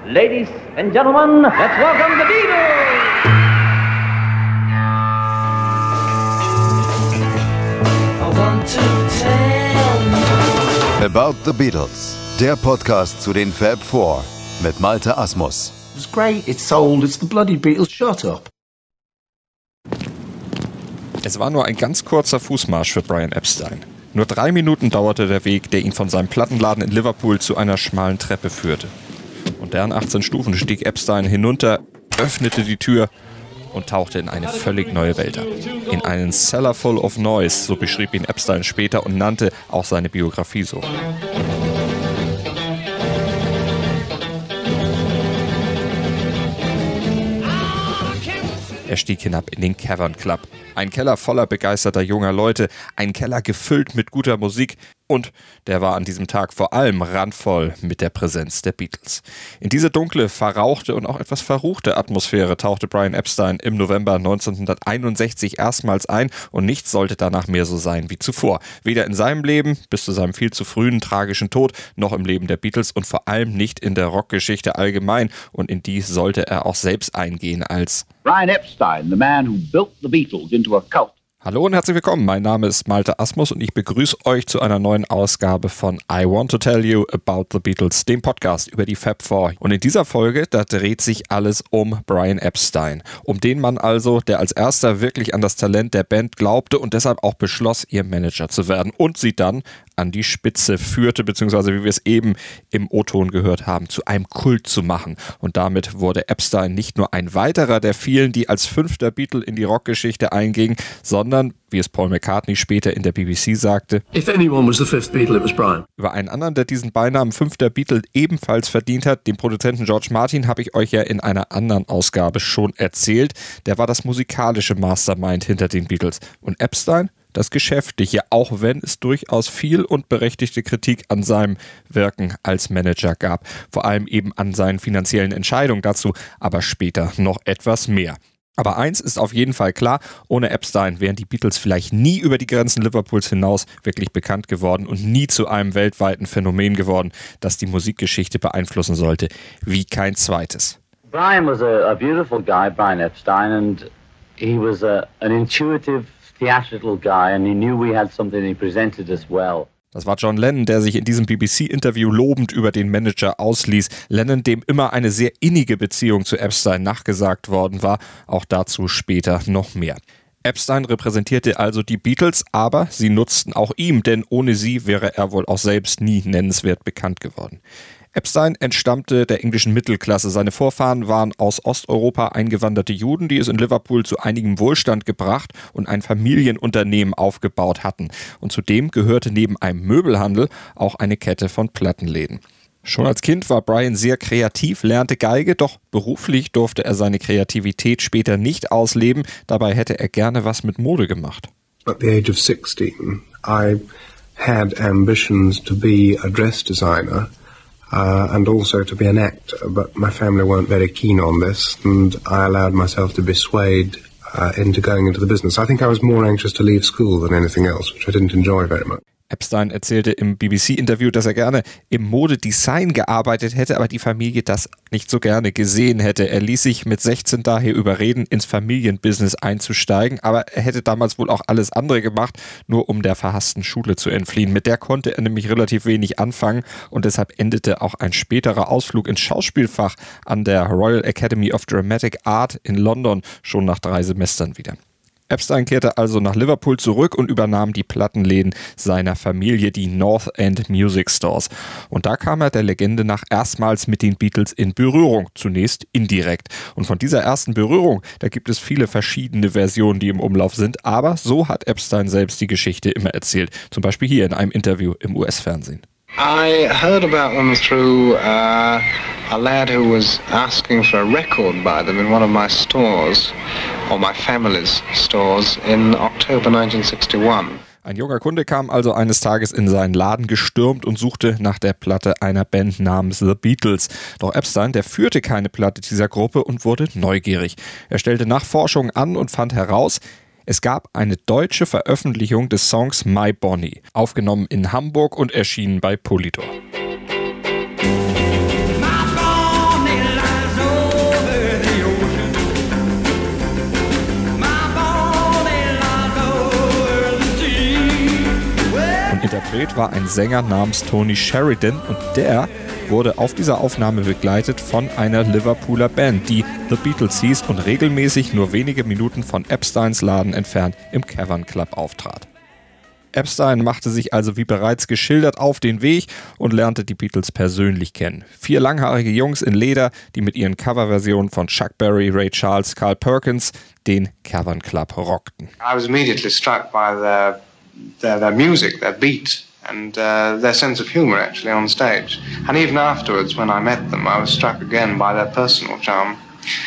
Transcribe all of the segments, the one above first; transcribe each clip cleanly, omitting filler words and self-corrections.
Ladies and gentlemen, let's welcome the Beatles! I want to tell you About the Beatles, der Podcast zu den Fab Four mit Malte Asmus. It's great, it's sold, it's the bloody Beatles, shut up. Es war nur ein ganz kurzer Fußmarsch für Brian Epstein. Nur 3 Minuten dauerte der Weg, der ihn von seinem Plattenladen in Liverpool zu einer schmalen Treppe führte. Und deren 18 Stufen stieg Epstein hinunter, öffnete die Tür und tauchte in eine völlig neue Welt ab. In einen Cellar full of noise, so beschrieb ihn Epstein später und nannte auch seine Biografie so. Er stieg hinab in den Cavern Club. Ein Keller voller begeisterter junger Leute, ein Keller gefüllt mit guter Musik und der war an diesem Tag vor allem randvoll mit der Präsenz der Beatles. In diese dunkle, verrauchte und auch etwas verruchte Atmosphäre tauchte Brian Epstein im November 1961 erstmals ein und nichts sollte danach mehr so sein wie zuvor. Weder in seinem Leben bis zu seinem viel zu frühen tragischen Tod, noch im Leben der Beatles und vor allem nicht in der Rockgeschichte allgemein und in die sollte er auch selbst eingehen als Brian Epstein, the man who built the Beatles into a cult. Hallo und herzlich willkommen, mein Name ist Malte Asmus und ich begrüße euch zu einer neuen Ausgabe von I Want to Tell You About the Beatles, dem Podcast über die Fab Four. Und in dieser Folge, da dreht sich alles um Brian Epstein. Um den Mann also, der als erster wirklich an das Talent der Band glaubte und deshalb auch beschloss, ihr Manager zu werden und sie dann an die Spitze führte, beziehungsweise wie wir es eben im O-Ton gehört haben, zu einem Kult zu machen. Und damit wurde Epstein nicht nur ein weiterer der vielen, die als 5. Beatle in die Rockgeschichte eingingen, sondern, wie es Paul McCartney später in der BBC sagte, If anyone was the 5th Beatle, it was Brian. Über einen anderen, der diesen Beinamen 5. Beatle ebenfalls verdient hat, den Produzenten George Martin, habe ich euch ja in einer anderen Ausgabe schon erzählt. Der war das musikalische Mastermind hinter den Beatles. Und Epstein? Das Geschäftliche, auch wenn es durchaus viel und berechtigte Kritik an seinem Wirken als Manager gab. Vor allem eben an seinen finanziellen Entscheidungen dazu, aber später noch etwas mehr. Aber eins ist auf jeden Fall klar, ohne Epstein wären die Beatles vielleicht nie über die Grenzen Liverpools hinaus wirklich bekannt geworden und nie zu einem weltweiten Phänomen geworden, das die Musikgeschichte beeinflussen sollte, wie kein zweites. Brian was a beautiful guy, Brian Epstein, and he was an intuitive, theatrical guy, and he knew we had something he presented as well. Das war John Lennon, der sich in diesem BBC-Interview lobend über den Manager ausließ. Lennon, dem immer eine sehr innige Beziehung zu Epstein nachgesagt worden war. Auch dazu später noch mehr. Epstein repräsentierte also die Beatles, aber sie nutzten auch ihm, denn ohne sie wäre er wohl auch selbst nie nennenswert bekannt geworden. Epstein entstammte der englischen Mittelklasse. Seine Vorfahren waren aus Osteuropa eingewanderte Juden, die es in Liverpool zu einigem Wohlstand gebracht und ein Familienunternehmen aufgebaut hatten. Und zudem gehörte neben einem Möbelhandel auch eine Kette von Plattenläden. Schon als Kind war Brian sehr kreativ, lernte Geige, doch beruflich durfte er seine Kreativität später nicht ausleben. Dabei hätte er gerne was mit Mode gemacht. At the age of 16, I had ambitions to be a dress designer. And also to be an actor, but my family weren't very keen on this, and I allowed myself to be swayed into going into the business. I think I was more anxious to leave school than anything else, which I didn't enjoy very much. Epstein erzählte im BBC-Interview, dass er gerne im Modedesign gearbeitet hätte, aber die Familie das nicht so gerne gesehen hätte. Er ließ sich mit 16 daher überreden, ins Familienbusiness einzusteigen, aber er hätte damals wohl auch alles andere gemacht, nur um der verhassten Schule zu entfliehen. Mit der konnte er nämlich relativ wenig anfangen und deshalb endete auch ein späterer Ausflug ins Schauspielfach an der Royal Academy of Dramatic Art in London schon nach 3 Semestern wieder. Epstein kehrte also nach Liverpool zurück und übernahm die Plattenläden seiner Familie, die North End Music Stores. Und da kam er der Legende nach erstmals mit den Beatles in Berührung, zunächst indirekt. Und von dieser ersten Berührung, da gibt es viele verschiedene Versionen, die im Umlauf sind, aber so hat Epstein selbst die Geschichte immer erzählt. Zum Beispiel hier in einem Interview im US-Fernsehen. I heard about them through a lad who was asking for a record by them in one of my stores, or my family's stores, in October 1961. Ein junger Kunde kam also eines Tages in seinen Laden gestürmt und suchte nach der Platte einer Band namens The Beatles. Doch Epstein, der führte keine Platte dieser Gruppe und wurde neugierig. Er stellte Nachforschungen an und fand heraus, es gab eine deutsche Veröffentlichung des Songs My Bonnie, aufgenommen in Hamburg und erschienen bei Polydor. my Bonnie gedreht war ein Sänger namens Tony Sheridan und der wurde auf dieser Aufnahme begleitet von einer Liverpooler Band, die The Beatles hieß und regelmäßig nur wenige Minuten von Epsteins Laden entfernt im Cavern Club auftrat. Epstein machte sich also wie bereits geschildert auf den Weg und lernte die Beatles persönlich kennen. 4 langhaarige Jungs in Leder, die mit ihren Coverversionen von Chuck Berry, Ray Charles, Carl Perkins den Cavern Club rockten. I was immediately struck by their music, their beat, and their sense of humor actually on stage. And even afterwards, when I met them, I was struck again by their personal charm.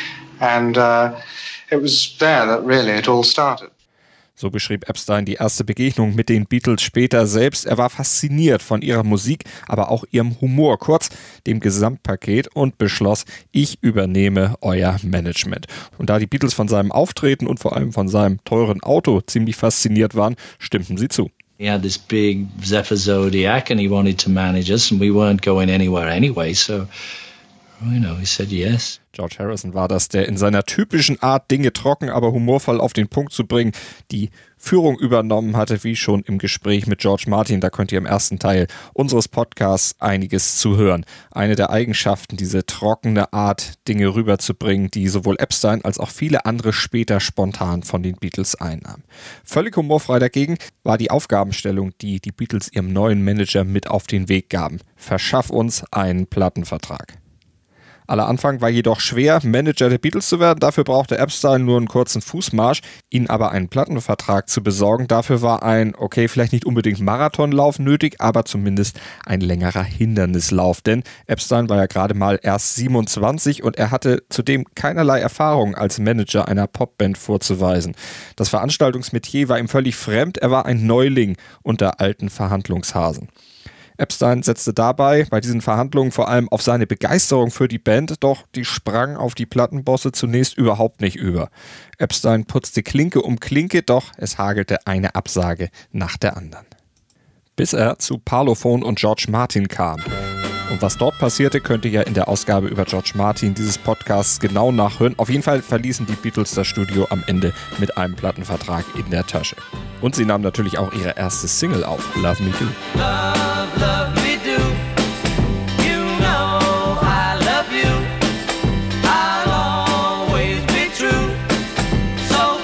And it was there that really it all started. So beschrieb Epstein die erste Begegnung mit den Beatles später selbst. Er war fasziniert von ihrer Musik, aber auch ihrem Humor, kurz dem Gesamtpaket, und beschloss, ich übernehme euer Management. Und da die Beatles von seinem Auftreten und vor allem von seinem teuren Auto ziemlich fasziniert waren, stimmten sie zu. He had this big Zephyr Zodiac and he wanted to manage us and we weren't going anywhere anyway, so he said yes. George Harrison war das, der in seiner typischen Art, Dinge trocken, aber humorvoll auf den Punkt zu bringen, die Führung übernommen hatte, wie schon im Gespräch mit George Martin. Da könnt ihr im ersten Teil unseres Podcasts einiges zu hören. Eine der Eigenschaften, diese trockene Art, Dinge rüberzubringen, die sowohl Epstein als auch viele andere später spontan von den Beatles einnahmen. Völlig humorfrei dagegen war die Aufgabenstellung, die die Beatles ihrem neuen Manager mit auf den Weg gaben. Verschaff uns einen Plattenvertrag. Aller Anfang war jedoch schwer, Manager der Beatles zu werden. Dafür brauchte Epstein nur einen kurzen Fußmarsch. Ihnen aber einen Plattenvertrag zu besorgen, dafür war ein, vielleicht nicht unbedingt Marathonlauf nötig, aber zumindest ein längerer Hindernislauf. Denn Epstein war ja gerade mal erst 27 und er hatte zudem keinerlei Erfahrung als Manager einer Popband vorzuweisen. Das Veranstaltungsmetier war ihm völlig fremd. Er war ein Neuling unter alten Verhandlungshasen. Epstein setzte dabei bei diesen Verhandlungen vor allem auf seine Begeisterung für die Band, doch die sprang auf die Plattenbosse zunächst überhaupt nicht über. Epstein putzte Klinke um Klinke, doch es hagelte eine Absage nach der anderen. Bis er zu Parlophone und George Martin kam. Und was dort passierte, könnt ihr ja in der Ausgabe über George Martin dieses Podcasts genau nachhören. Auf jeden Fall verließen die Beatles das Studio am Ende mit einem Plattenvertrag in der Tasche. Und sie nahmen natürlich auch ihre erste Single auf, Love Me Do. Love me do. You know I love you. I'll always be true. So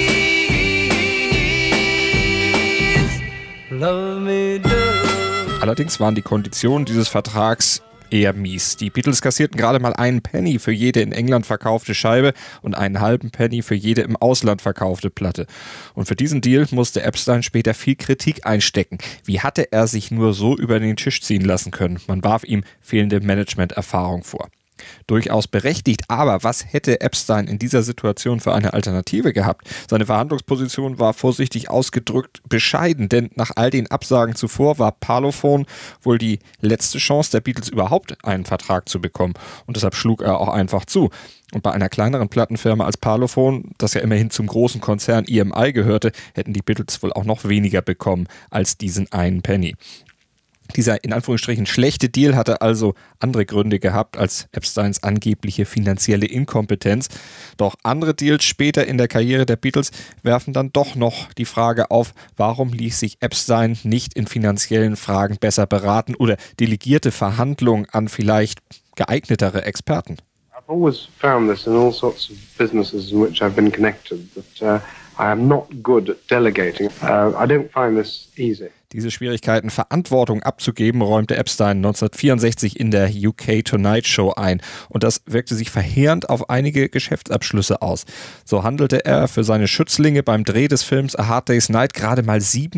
please, love me do. Allerdings waren die Konditionen dieses Vertrags eher mies. Die Beatles kassierten gerade mal einen Penny für jede in England verkaufte Scheibe und einen halben Penny für jede im Ausland verkaufte Platte. Und für diesen Deal musste Epstein später viel Kritik einstecken. Wie hatte er sich nur so über den Tisch ziehen lassen können? Man warf ihm fehlende Management-Erfahrung vor. Durchaus berechtigt, aber was hätte Epstein in dieser Situation für eine Alternative gehabt? Seine Verhandlungsposition war vorsichtig ausgedrückt bescheiden, denn nach all den Absagen zuvor war Parlophone wohl die letzte Chance der Beatles überhaupt einen Vertrag zu bekommen und deshalb schlug er auch einfach zu. Und bei einer kleineren Plattenfirma als Parlophone, das ja immerhin zum großen Konzern EMI gehörte, hätten die Beatles wohl auch noch weniger bekommen als diesen einen Penny. Dieser in Anführungsstrichen schlechte Deal hatte also andere Gründe gehabt als Epsteins angebliche finanzielle Inkompetenz. Doch andere Deals später in der Karriere der Beatles werfen dann doch noch die Frage auf, warum ließ sich Epstein nicht in finanziellen Fragen besser beraten oder delegierte Verhandlungen an vielleicht geeignetere Experten? I've always found this in all sorts of businesses in which I've been connected, that I am not good at delegating. I don't find this easy. Diese Schwierigkeiten, Verantwortung abzugeben, räumte Epstein 1964 in der UK Tonight Show ein. Und das wirkte sich verheerend auf einige Geschäftsabschlüsse aus. So handelte er für seine Schützlinge beim Dreh des Films A Hard Day's Night gerade mal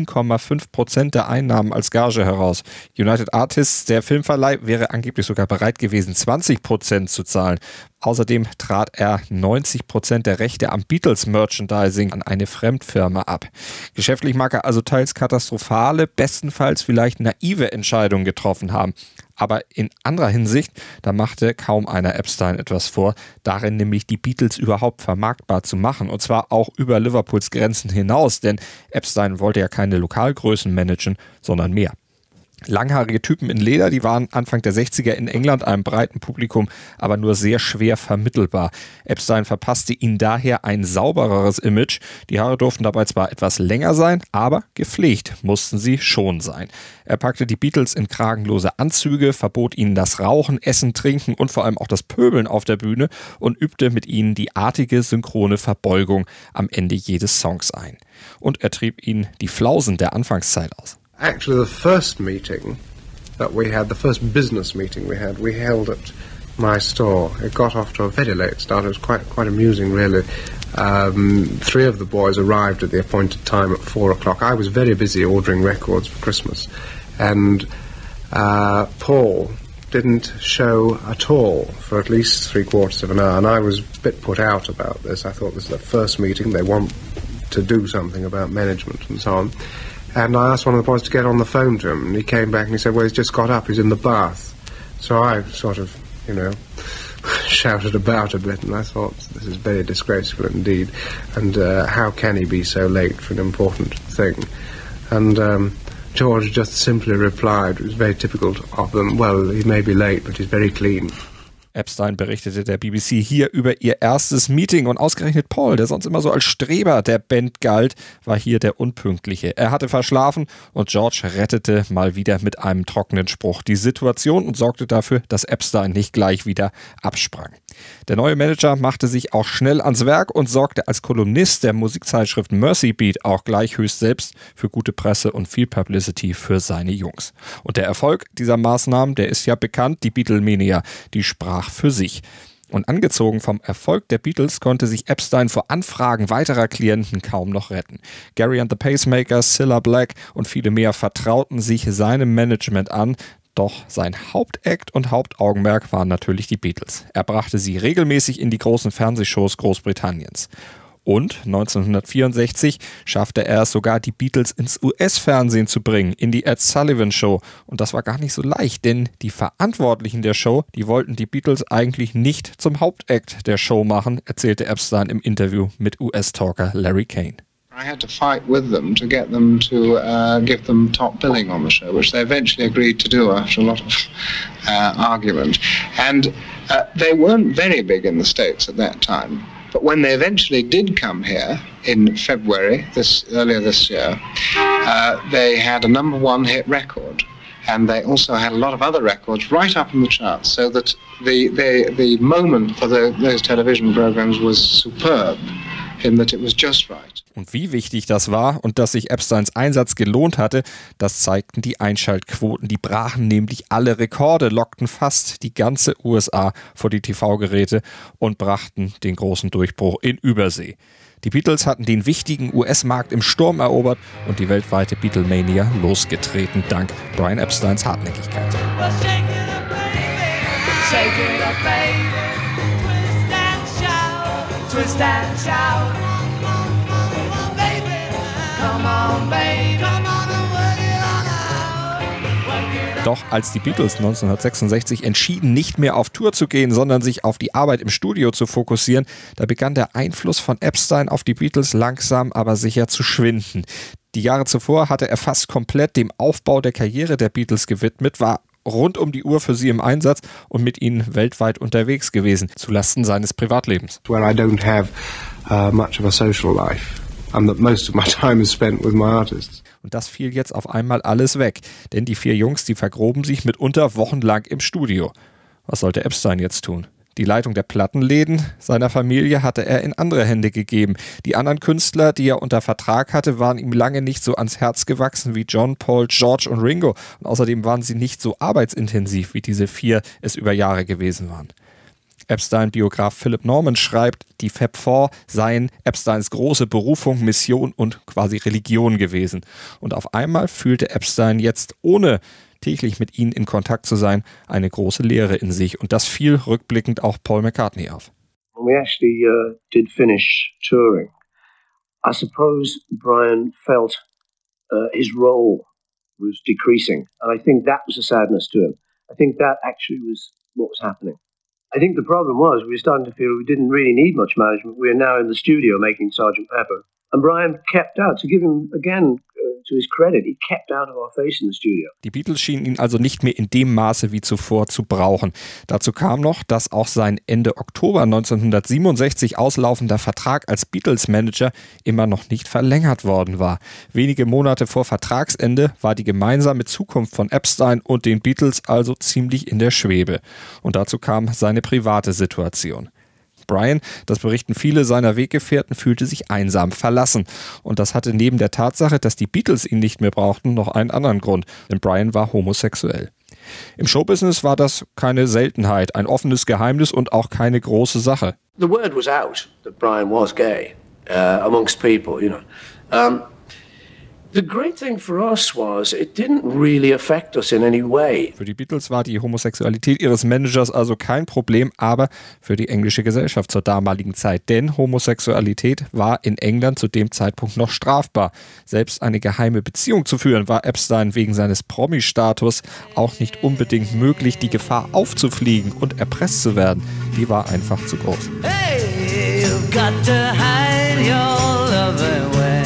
7,5% der Einnahmen als Gage heraus. United Artists, der Filmverleih, wäre angeblich sogar bereit gewesen, 20% zu zahlen. Außerdem trat er 90% der Rechte am Beatles-Merchandising an eine Fremdfirma ab. Geschäftlich mag er also teils katastrophale, bestenfalls vielleicht naive Entscheidungen getroffen haben. Aber in anderer Hinsicht, da machte kaum einer Epstein etwas vor, darin nämlich die Beatles überhaupt vermarktbar zu machen. Und zwar auch über Liverpools Grenzen hinaus, denn Epstein wollte ja keine Lokalgrößen managen, sondern mehr. Langhaarige Typen in Leder, die waren Anfang der 60er in England einem breiten Publikum, aber nur sehr schwer vermittelbar. Epstein verpasste ihnen daher ein saubereres Image. Die Haare durften dabei zwar etwas länger sein, aber gepflegt mussten sie schon sein. Er packte die Beatles in kragenlose Anzüge, verbot ihnen das Rauchen, Essen, Trinken und vor allem auch das Pöbeln auf der Bühne und übte mit ihnen die artige synchrone Verbeugung am Ende jedes Songs ein. Und er trieb ihnen die Flausen der Anfangszeit aus. Actually, the first meeting that we had, the first business meeting we held at my store. It got off to a very late start. It was quite amusing, really. 3 of the boys arrived at the appointed time at 4 o'clock. I was very busy ordering records for Christmas. And Paul didn't show at all for at least 3/4 of an hour. And I was a bit put out about this. I thought this is the first meeting. They want to do something about management and so on. And I asked one of the boys to get on the phone to him, and he came back and he said, well, he's just got up, he's in the bath. So I sort of, shouted about a bit, and I thought, this is very disgraceful indeed, and how can he be so late for an important thing? And George just simply replied, it was very typical of them, well, he may be late, but he's very clean. Epstein berichtete der BBC hier über ihr erstes Meeting und ausgerechnet Paul, der sonst immer so als Streber der Band galt, war hier der Unpünktliche. Er hatte verschlafen und George rettete mal wieder mit einem trockenen Spruch die Situation und sorgte dafür, dass Epstein nicht gleich wieder absprang. Der neue Manager machte sich auch schnell ans Werk und sorgte als Kolumnist der Musikzeitschrift Mercy Beat auch gleich höchst selbst für gute Presse und viel Publicity für seine Jungs. Und der Erfolg dieser Maßnahmen, der ist ja bekannt, die Beatlemania, die sprach für sich. Und angezogen vom Erfolg der Beatles konnte sich Epstein vor Anfragen weiterer Klienten kaum noch retten. Gary and the Pacemakers, Cilla Black und viele mehr vertrauten sich seinem Management an. Doch sein Hauptakt und Hauptaugenmerk waren natürlich die Beatles. Er brachte sie regelmäßig in die großen Fernsehshows Großbritanniens. Und 1964 schaffte er es sogar, die Beatles ins US-Fernsehen zu bringen, in die Ed Sullivan Show. Und das war gar nicht so leicht, denn die Verantwortlichen der Show, die wollten die Beatles eigentlich nicht zum Hauptakt der Show machen, erzählte Epstein im Interview mit US-Talker Larry Kane. I had to fight with them to get them to give them top billing on the show, which they eventually agreed to do after a lot of argument. And they weren't very big in the States at that time. But when they eventually did come here in February, earlier this year, they had a #1 hit record. And they also had a lot of other records right up in the charts, so that the moment for those television programs was superb, in that it was just right. Und wie wichtig das war und dass sich Epsteins Einsatz gelohnt hatte, das zeigten die Einschaltquoten. Die brachen nämlich alle Rekorde, lockten fast die ganze USA vor die TV-Geräte und brachten den großen Durchbruch in Übersee. Die Beatles hatten den wichtigen US-Markt im Sturm erobert und die weltweite Beatlemania losgetreten, dank Brian Epsteins Hartnäckigkeit. Twist and shout. Doch als die Beatles 1966 entschieden, nicht mehr auf Tour zu gehen, sondern sich auf die Arbeit im Studio zu fokussieren, da begann der Einfluss von Epstein auf die Beatles langsam aber sicher zu schwinden. Die Jahre zuvor hatte er fast komplett dem Aufbau der Karriere der Beatles gewidmet, war rund um die Uhr für sie im Einsatz und mit ihnen weltweit unterwegs gewesen, zulasten seines Privatlebens. Where I don't have much of a social life. And that most of my time is spent with my artists. Und das fiel jetzt auf einmal alles weg, denn die 4 Jungs, die vergruben sich mitunter wochenlang im Studio. Was sollte Epstein jetzt tun? Die Leitung der Plattenläden seiner Familie hatte er in andere Hände gegeben. Die anderen Künstler, die er unter Vertrag hatte, waren ihm lange nicht so ans Herz gewachsen wie John, Paul, George und Ringo. Und außerdem waren sie nicht so arbeitsintensiv, wie diese 4 es über Jahre gewesen waren. Epstein-Biograf Philip Norman schreibt, die Fab Four seien Epsteins große Berufung, Mission und quasi Religion gewesen. Und auf einmal fühlte Epstein jetzt, ohne täglich mit ihnen in Kontakt zu sein, eine große Leere in sich. Und das fiel rückblickend auch Paul McCartney auf. When we actually did finish touring, I suppose Brian felt his role was decreasing. And I think that was a sadness to him. I think that actually was what was happening. I think the problem was we were starting to feel we didn't really need much management. We are now in the studio making Sgt. Pepper. And Brian kept out, to give him, again, to his credit, he kept out of our face in the studio. Die Beatles schienen ihn also nicht mehr in dem Maße wie zuvor zu brauchen. Dazu kam noch, dass auch sein Ende Oktober 1967 auslaufender Vertrag als Beatles-Manager immer noch nicht verlängert worden war. Wenige Monate vor Vertragsende war die gemeinsame Zukunft von Epstein und den Beatles also ziemlich in der Schwebe. Und dazu kam seine private Situation. Brian, das berichten viele seiner Weggefährten, fühlte sich einsam, verlassen. Und das hatte neben der Tatsache, dass die Beatles ihn nicht mehr brauchten, noch einen anderen Grund. Denn Brian war homosexuell. Im Showbusiness war das keine Seltenheit, ein offenes Geheimnis und auch keine große Sache. The word was out that Brian was gay amongst people, you know. The great thing for us was it didn't really affect us in any way. Für die Beatles war die Homosexualität ihres Managers also kein Problem, aber für die englische Gesellschaft zur damaligen Zeit. Denn Homosexualität war in England zu dem Zeitpunkt noch strafbar. Selbst eine geheime Beziehung zu führen, war Epstein wegen seines Promi-Status auch nicht unbedingt möglich. Die Gefahr aufzufliegen und erpresst zu werden, die war einfach zu groß. Hey, you've got to hide your love away.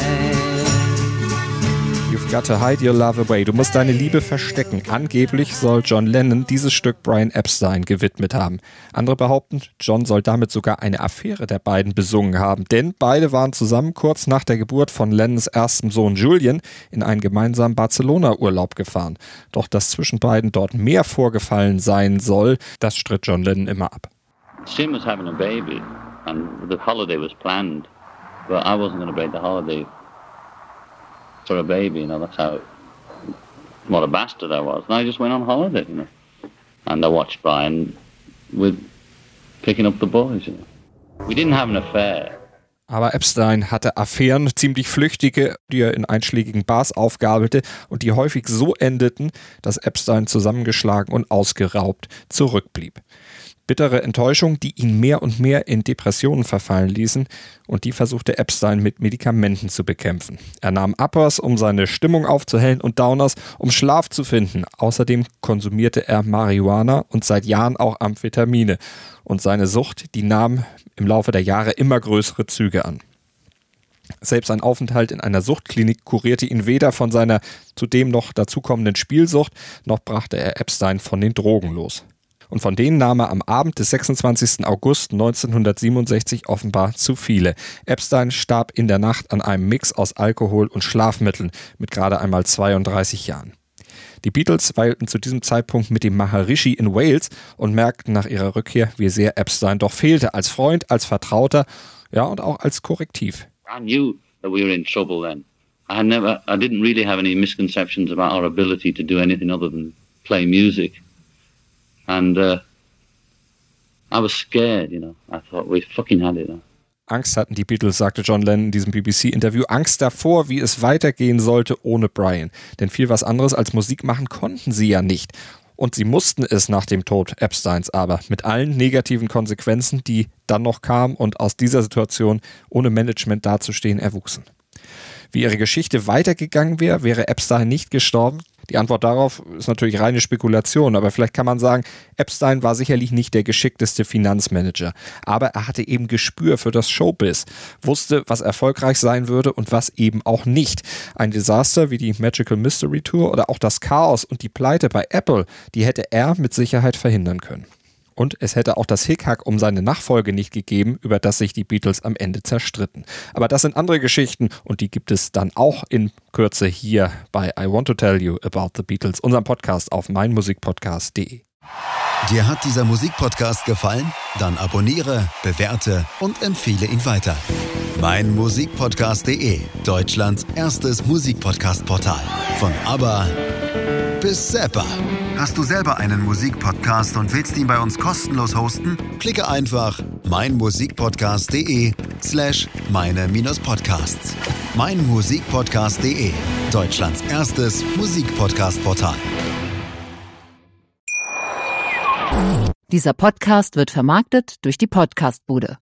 You've got to hide your love away. Du musst deine Liebe verstecken. Angeblich soll John Lennon dieses Stück Brian Epstein gewidmet haben. Andere behaupten, John soll damit sogar eine Affäre der beiden besungen haben. Denn beide waren zusammen kurz nach der Geburt von Lennons erstem Sohn Julian in einen gemeinsamen Barcelona-Urlaub gefahren. Doch dass zwischen beiden dort mehr vorgefallen sein soll, das stritt John Lennon immer ab. Sim was having a baby and the holiday was planned, but I wasn't going to break the holiday for a baby, you know, that's how, what a bastard I was. And I just went on holiday, you know. And I watched Brian with picking up the boys, you know. We didn't have an affair. Aber Epstein hatte Affären, ziemlich flüchtige, die er in einschlägigen Bars aufgabelte und die häufig so endeten, dass Epstein zusammengeschlagen und ausgeraubt zurückblieb. Bittere Enttäuschung, die ihn mehr und mehr in Depressionen verfallen ließen, und die versuchte Epstein mit Medikamenten zu bekämpfen. Er nahm Uppers, um seine Stimmung aufzuhellen, und Downers, um Schlaf zu finden. Außerdem konsumierte er Marihuana und seit Jahren auch Amphetamine. Und seine Sucht, die nahm im Laufe der Jahre immer größere Züge an. Selbst ein Aufenthalt in einer Suchtklinik kurierte ihn weder von seiner zudem noch dazukommenden Spielsucht, noch brachte er Epstein von den Drogen los. Und von denen nahm er am Abend des 26. August 1967 offenbar zu viele. Epstein starb in der Nacht an einem Mix aus Alkohol und Schlafmitteln mit gerade einmal 32 Jahren. Die Beatles weilten zu diesem Zeitpunkt mit dem Maharishi in Wales und merkten nach ihrer Rückkehr, wie sehr Epstein doch fehlte, als Freund, als Vertrauter, ja, und auch als Korrektiv. I knew that we were in trouble then. I didn't really have any misconceptions about our ability to do anything other than play music. And I was scared, you know. I thought we fucking had it. Angst hatten die Beatles, sagte John Lennon in diesem BBC-Interview. Angst davor, wie es weitergehen sollte ohne Brian. Denn viel was anderes als Musik machen konnten sie ja nicht. Und sie mussten es nach dem Tod Epsteins aber. Mit allen negativen Konsequenzen, die dann noch kamen und aus dieser Situation ohne Management dazustehen erwuchsen. Wie ihre Geschichte weitergegangen wäre, wäre Epstein nicht gestorben. Die Antwort darauf ist natürlich reine Spekulation, aber vielleicht kann man sagen, Epstein war sicherlich nicht der geschickteste Finanzmanager, aber er hatte eben Gespür für das Showbiz, wusste, was erfolgreich sein würde und was eben auch nicht. Ein Desaster wie die Magical Mystery Tour oder auch das Chaos und die Pleite bei Apple, die hätte er mit Sicherheit verhindern können. Und es hätte auch das Hickhack um seine Nachfolge nicht gegeben, über das sich die Beatles am Ende zerstritten. Aber das sind andere Geschichten und die gibt es dann auch in Kürze hier bei I Want to Tell You About the Beatles, unserem Podcast auf meinmusikpodcast.de. Dir hat dieser Musikpodcast gefallen? Dann abonniere, bewerte und empfehle ihn weiter. meinmusikpodcast.de, Deutschlands erstes Musikpodcast-Portal. Von ABBA bis Zappa. Hast du selber einen Musikpodcast und willst ihn bei uns kostenlos hosten? Klicke einfach meinmusikpodcast.de/meine-podcasts. meinmusikpodcast.de, Deutschlands erstes Musikpodcast-Portal. Dieser Podcast wird vermarktet durch die Podcastbude.